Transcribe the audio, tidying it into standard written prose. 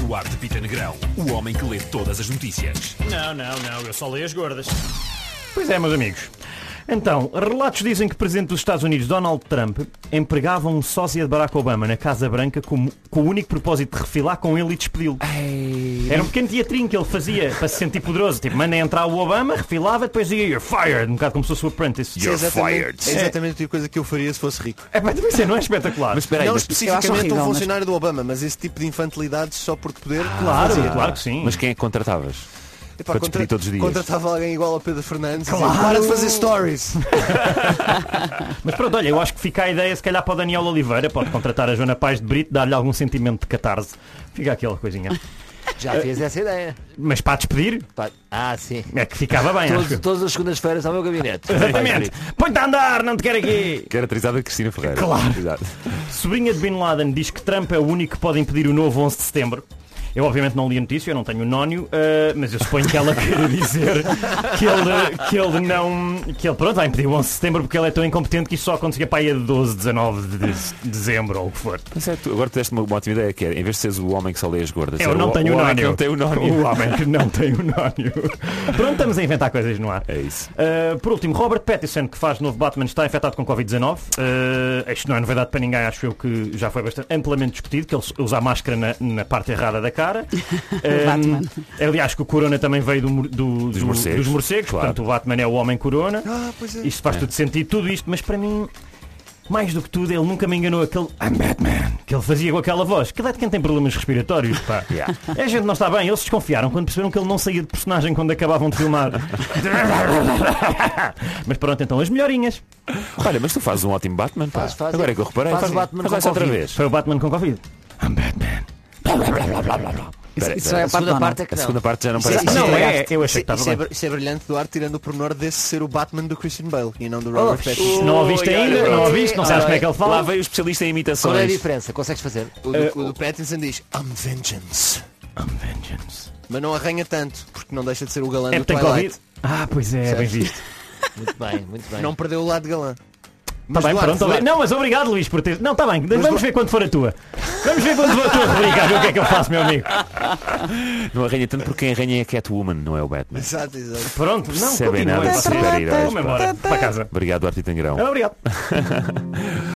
Duarte Pita Negrão, o homem que lê todas as notícias. Não, eu só leio as gordas. Pois é, meus amigos. Então, relatos dizem que o presidente dos Estados Unidos, Donald Trump, empregava um sósia de Barack Obama na Casa Branca com o único propósito de refilar com ele e despedi-lo. Era um pequeno teatrinho que ele fazia para se sentir poderoso. Tipo, manda entrar o Obama, refilava, depois dizia "You're fired", um bocado como se fosse o Apprentice. É exatamente a tipo coisa que eu faria se fosse rico. É, mas isso não é espetacular. Mas espera aí, Não mas, especificamente um funcionário do Obama, mas esse tipo de infantilidade só porque poder. Claro que sim. mas quem é que contratavas? Epá, para despedir todos os dias. Contratava alguém igual ao Pedro Fernandes. Claro. Dizer, para de fazer stories. Mas pronto, olha, eu acho que fica a ideia se calhar para o Daniel Oliveira, pode contratar a Joana Paz de Brito, dar-lhe algum sentimento de catarse. Fica aquela coisinha. Já fez essa ideia. Mas para despedir, Sim. é que ficava bem, acho eu. Todas as segundas-feiras ao meu gabinete. Exatamente. Põe-te a andar, não te quero aqui. Caracterizada de Cristina Ferreira. Claro. Exato. Sobrinha de Bin Laden diz que Trump é o único que pode impedir o novo 11 de setembro. Eu obviamente não li a notícia, eu não tenho o nónio, mas eu suponho que ela queira dizer que ele pronto, vai impedir o 11 de setembro porque ele é tão incompetente que isso só acontecia para aí a 12, 19 de dezembro ou o que for. Mas agora tu deste uma ótima ideia, que é, em vez de seres o homem que só lê as gordas, Eu não tenho o homem que nónio. não tem o nónio. O homem que não tem o nónio. Pronto, estamos a inventar coisas no ar. É isso. Por último, Robert Pattinson, que faz o novo Batman, está infectado com Covid-19. Isto não é novidade para ninguém, acho eu que já foi bastante amplamente discutido, que ele usa a máscara na parte errada da cara. Aliás, que o Corona também veio dos morcegos, claro. Portanto o Batman é o homem Corona. Pois é. Isto faz tudo sentido, tudo isto, mas para mim, mais do que tudo, ele nunca me enganou aquele I'm Batman que ele fazia com aquela voz. Aquilo é de quem tem problemas respiratórios, pá. A gente não está bem, eles desconfiaram quando perceberam que ele não saía de personagem quando acabavam de filmar. Mas pronto, então as melhorinhas. Olha, mas tu fazes um ótimo Batman, pá. Faz. Agora é que eu reparei. Faz Batman com outra Covid. vez. Foi o Batman com Covid. I'm Batman. Isso é a segunda parte é que A não. segunda parte já não parece. Não é, eu achei que estava bem. Isso é brilhante, Duarte, tirando o pormenor desse ser o Batman do Christian Bale e não do Robert Pattinson. Não ouviste ainda? Não ouviste? Não sabes como é que ele Lá fala? veio o especialista em imitações. Qual é a diferença? Consegues fazer? O do Pattinson diz I'm vengeance. I'm vengeance. Mas não arranha tanto, porque não deixa de ser o galã É do porque tem Twilight. Covid? Pois é, bem visto. Muito bem. Não perdeu o lado de galã. Está bem, Duarte, pronto. Não, mas obrigado, Luís, por ter. Não, está bem, vamos ver quando for a tua. Vamos ver quando for a tua rubrica, a ver o que é que eu faço, meu amigo. Não arranha tanto porque quem arranha é a Catwoman, não é o Batman. Exato. Pronto, não, Percebem continua. nada de super-heróis, Vamos embora, para casa. Obrigado, Duarte Tangrão. Obrigado.